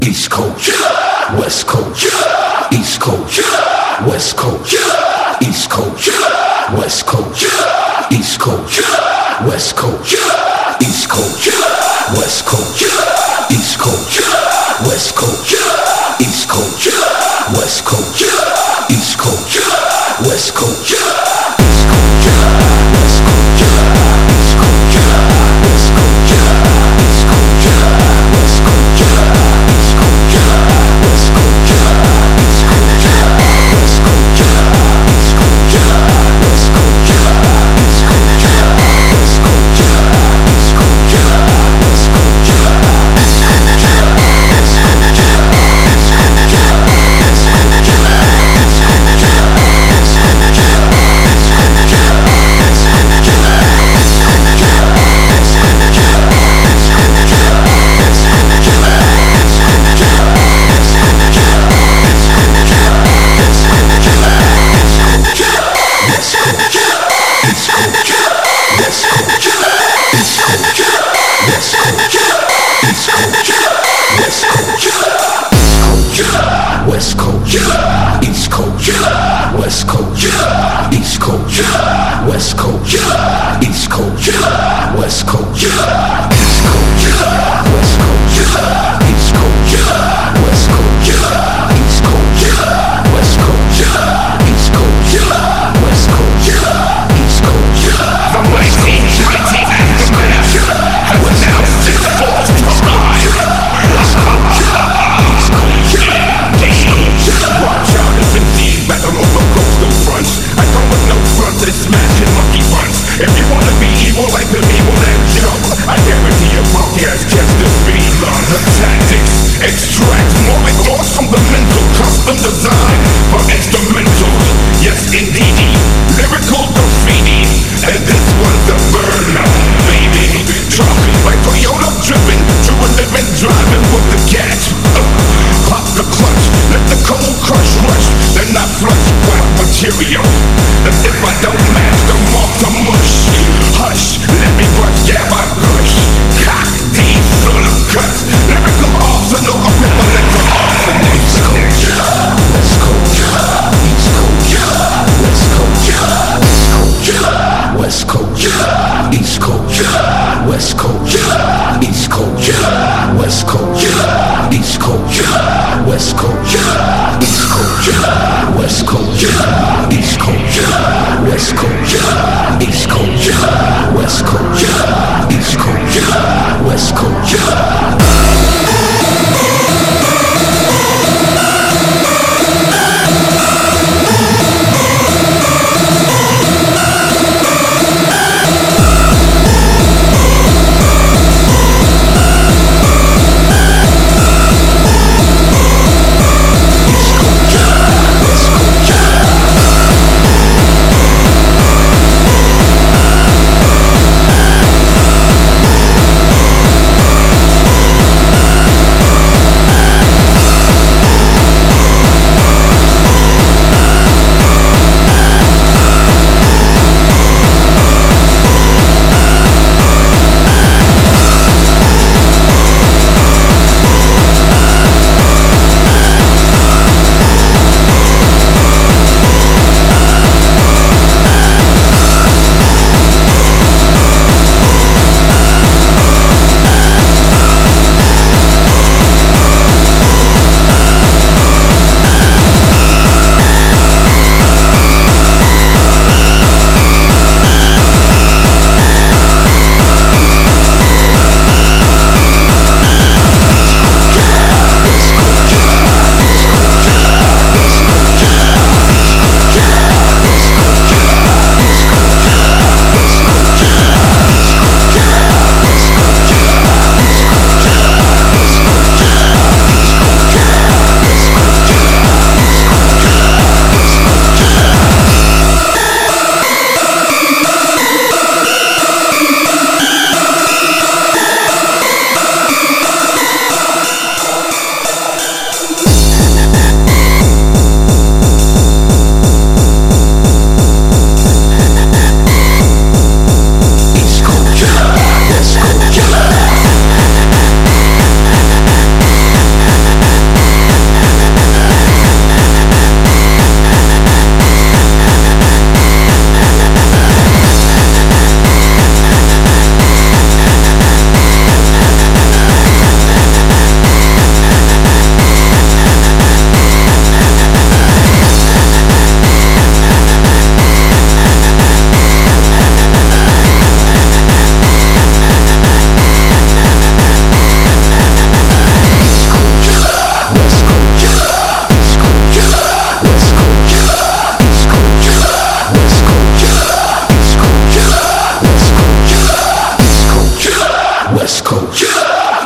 East Coast, West Coast, East Coast, West Coast, East Coast, West Coast, East Coast, West Coast, East Coast, West Coast, East Coast, West Coast, East Coast, West Coast, East Coast, West Coast, East Coast, West Coast, East Coast, West Coast, East Coast, West Coast, East Coast, West Coast, East Coast, West Coast, East Coast, West Coast, East Coast, West Coast, East Extract more like laws from the mental custom design.